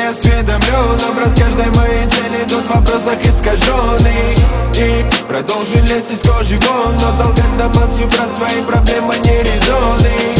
осведомлен. Образ каждой моей цели тут в вопросах искаженный. И продолжу лезть из кожи вон, но толкать на массу про свои проблемы не резоны.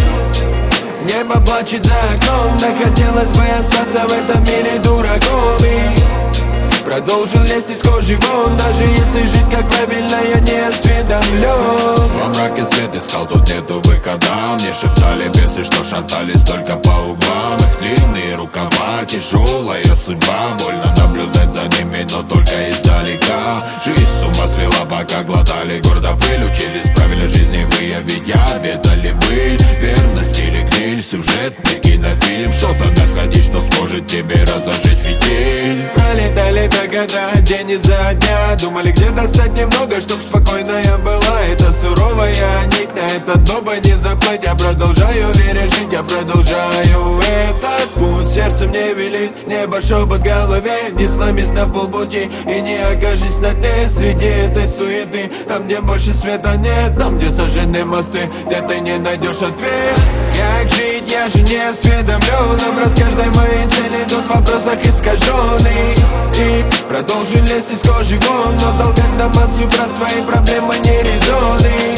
Небо плачет за окном, да хотелось бы остаться в этом мире дураком. И продолжу лезть из кожи вон, даже если жить как правильно, я не осведомлен. Во мраке свет искал, тут нету выхода. Мне шептали бесы, что шатались только по углам. Их длинные рукава, тяжелая судьба. Больно наблюдать за ними, но только издалека. Жизнь с ума свела, пока глотали гордо пыль. Учились правильной жизни выявить яд, ведали быль. Верность или гниль, сюжетный кинофильм. Что-то находить, что сможет тебе разожечь фитиль. Пролетали до года, день изо дня. Думали, где достать немного, чтоб спокойная была. Это суровая нить, на этот доба не заплыть. Я продолжаю верить, жить, я продолжаю этот путь. Сердце мне велит, небо шепот в голове. Не сломись на полпути и не окажись на дне. Среди этой суеты, там где больше света нет, там где сожжены мосты, где ты не найдешь ответ. Как жить, я же не осведомлен. Образ каждой моей цели тут в вопросах искаженный. И продолжу лезть из кожи вон, но толкать на массу про свои проблемы не резоны.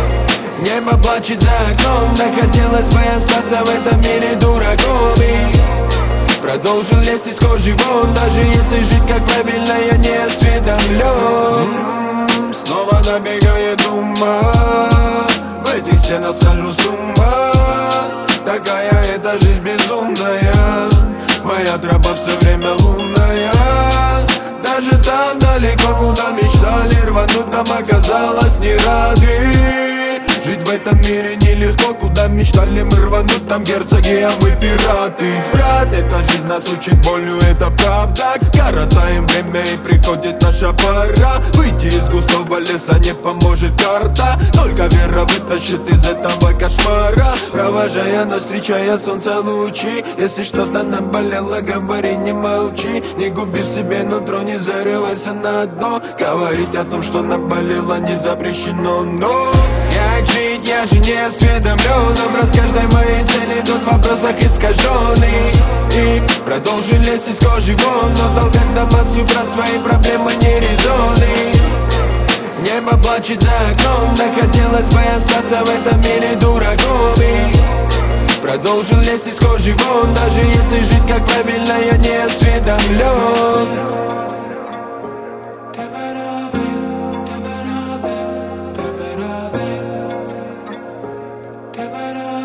Небо плачет за окном, да хотелось бы остаться в этом мире дураком. И продолжу лезть из кожи вон, даже если жить как правильно, я не осведомлен. Снова набегает туман, в этих стенах схожу с ума. Такая эта жизнь безумная, моя тропа все время лунная. Даже там далеко, куда мечтали рвануть, нам оказалось не рады. Жить в этом мире нелегко, куда мечтали мы рвануть, там герцоги, а мы пираты. Брат, эта жизнь нас учит болью, это правда. Коротаем время и приходит наша пора. Выйти из густого леса не поможет карта, только вера вытащит из этого кошмара. Провожая ночь, встречая солнце лучи. Если что-то наболело, говори, не молчи. Не губи в себе нутро, не зарывайся на дно. Говорить о том, что наболело, не запрещено, но как жить, я же не осведомлен. Образ каждой моей цели тут в вопросах искаженный. И продолжу лезть из кожи вон, но толкать на массу про свои проблемы не резоны. Небо плачет за окном, да хотелось бы остаться в этом мире дураком. И продолжу лезть из кожи вон, даже если жить как правильно, я не осведомлен. Give it up.